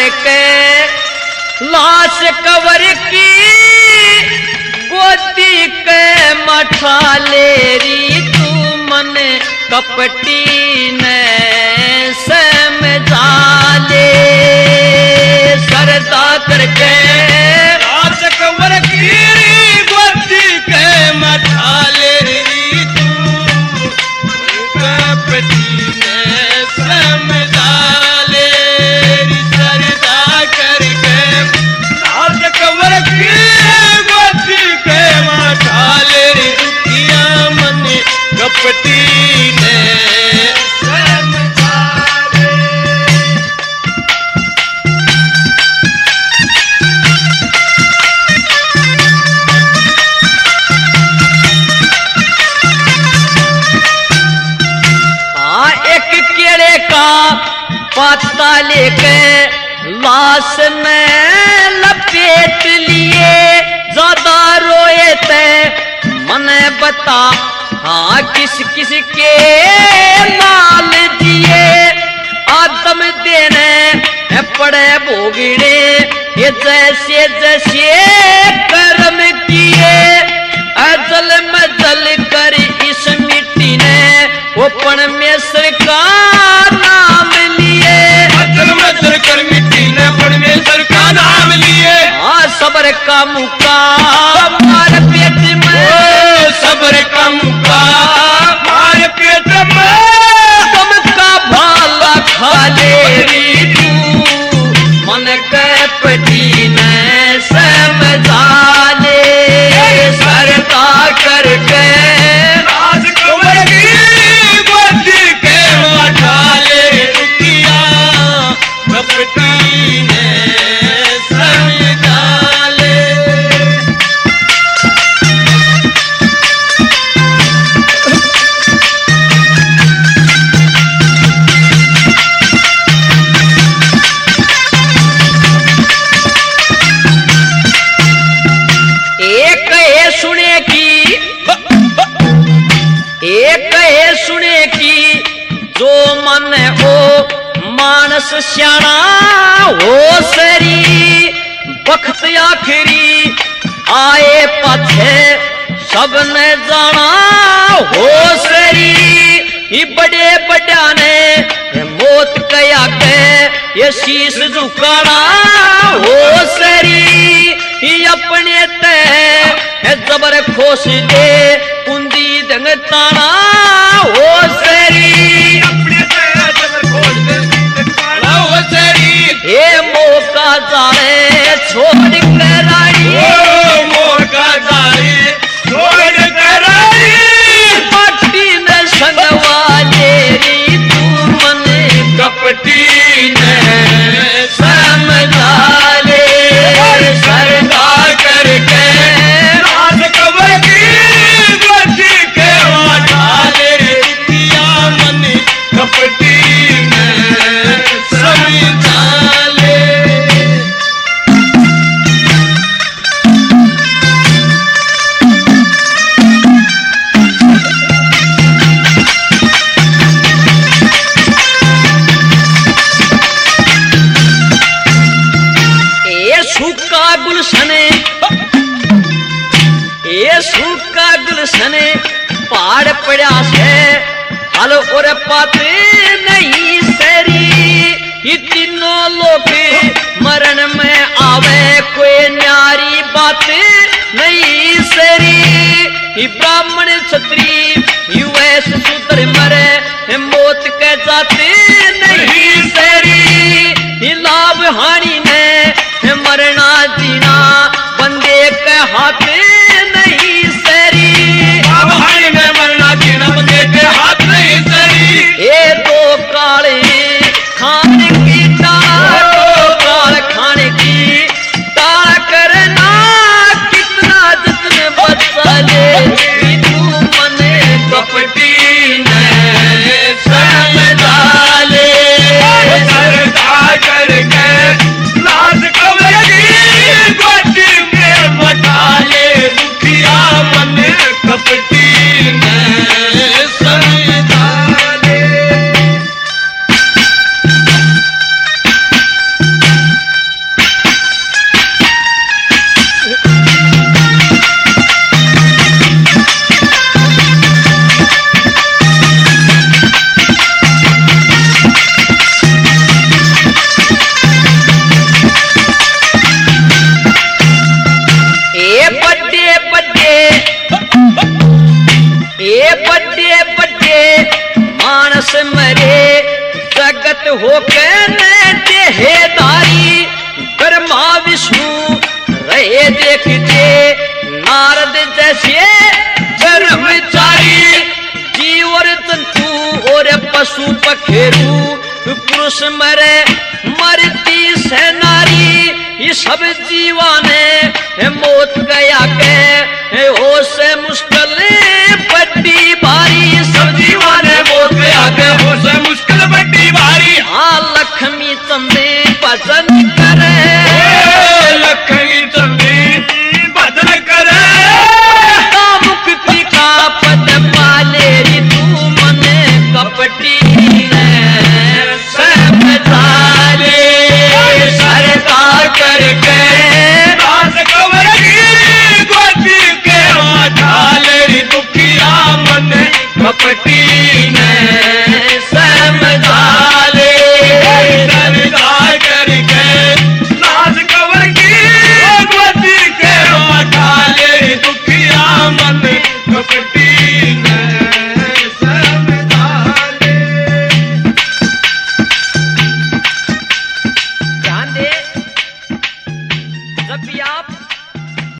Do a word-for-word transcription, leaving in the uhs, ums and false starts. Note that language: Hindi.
करके लाश कवर की गोदी के मठा लेरी तू मन कपटी ने समझा ले सरदा करके लाश कवर की गोदी के मठा लेरी तू कपटी ने समझा ले सरदा करके लाश कवर की कपटी ने हाँ एक केड़े का पत्ता लेके लाश ने लपेट लिए ज्यादा रोए थे मने बता हाँ किस किस के लाल दिए आदम देने पड़े भोगड़े ये जैसे जैसे कर्म किए अजल मजल कर इस मिट्टी ने वो परमेश्वर का नाम लिए अजल मजल कर मिट्टी ने परमेश्वर का नाम लिए हाँ सबर का मुका मार पेट में सबर का मुका मार पेट में तुम का भाला खा ले तू मन के पटी ने समझा ले सरदा करके लाश कवर की गोदी के मठा ले रुकिया कपटी ने समझा ले एक है सुने की जो मन हो मानस श्याणा हो सरी बख्त आखिरी आए पथे सबने जाना हो सरी बड़े बड़ा ने मौत कया के ये शीश झुकाना हो सरी अपने ते जबर खोस दे कुंदी दंग ताना हो सरी अपने तेरा जबर खोल दे ताना हो सरी ये मौका जाने छोड़ कर आई ओ मौका जाने छोड़ कर आई पट्टी न संगवाले री तू मन कपटी ने समझा ले सरदा करके लाश कवर की गोदी के मठा ले रुकिया मन कपटी ने समझा ले सूखा गुलशने ये सूखा गुलशने पहाड़ पड़ा से हल और पाते नहीं सरी ये तीनों लोग मरण में आवे कोई न्यारी बात नहीं सरी ये ब्राह्मण क्षत्रिय युवैस शूद्र मरे मौत के जाते नहीं सरी लाभ हानि ने मरना जीना बंदे के हाथ नहीं सरी अब हाय में मरना जीना बंदे के हाथ नहीं सरी ये दो काले खाने की टाल दो काल खाने की टाल करना कितना जितने बचा ले तू मने कपटी ने समझा ले सरदा करके लाश कवर की गोदी के मठा ले प्रकट होके ने देहदारी ब्रह्मा विष्णु रहे देखते नारद जैसे ब्रह्मचारी जीव और जंतु और पशु पखेरु पुरुष मरे मरती से नारी ये सब जीवा ने मौत गया के हो से मुश्किल बड़ी भारी सब जीवा ने मौत गया के हो से मुश्किल बड़ी भारी हाँ लक्ष्मी चंदे भजन